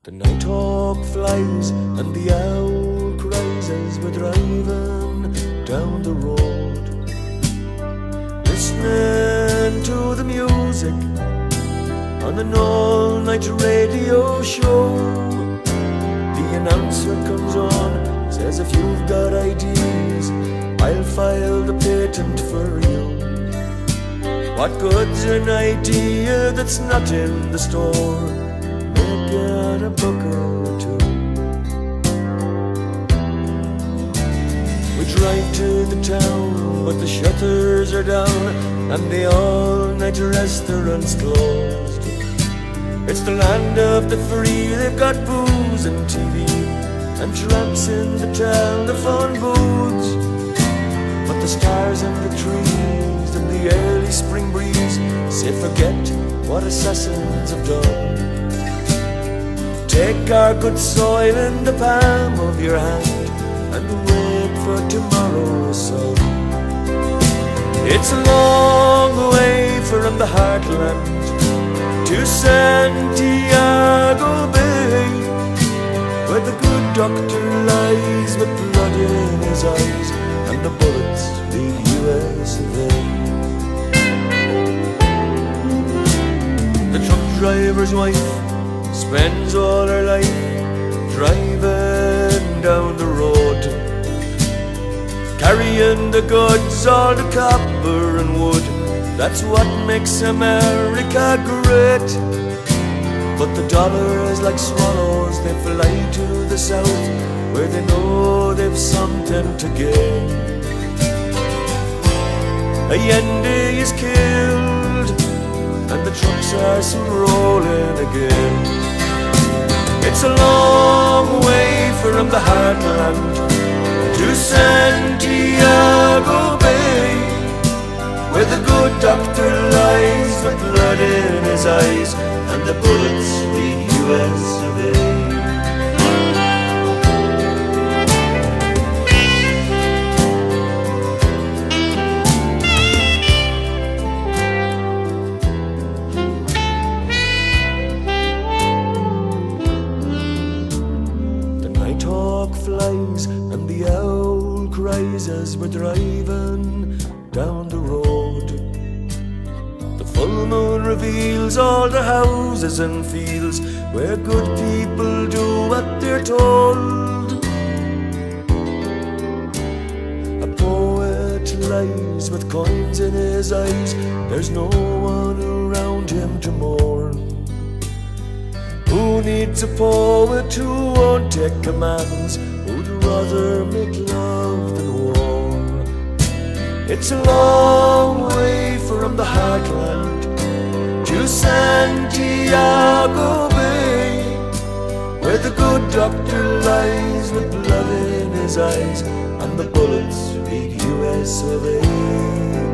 The nighthawk flies and the owl cries as we're driving down the road, listening to the music on an all-night radio show. The announcer comes on, says if you've got ideas, I'll file the patent for you. What good's an idea that's not in the store? Make it a book or two. We drive to the town, but the shutters are down and the all-night restaurant's closed. It's the land of the free, they've got booze and TV and tramps in the telephone booths. But the stars and the trees and the early spring breeze say forget what assassins have done. Take our good soil in the palm of your hand and wait for tomorrow's sun. It's a long way from the heartland to Santiago Bay, where the good doctor lies with blood in his eyes and the bullets lead US of A. The truck driver's wife spends all her life driving down the road, carrying the goods, all the copper and wood. That's what makes America great. But the dollar is like swallows, they fly to the south where they know they've something to gain. Allende is killed and the trucks are still rolling again. It's a long way from the heartland to Santiago Bay, where the good doctor lies with blood in his eyes and the bullets lead US of A. The nighthawk flies and the owl cries as we're driving down the road. The full moon reveals all the houses and fields where good people do what they're told. A poet lies with coins in his eyes, there's no one around him to mourn. Who needs a poet who won't take commands, who'd rather make love than war? It's a long way from the heartland to Santiago Bay, where the good doctor lies with blood in his eyes and the bullets lead US of A.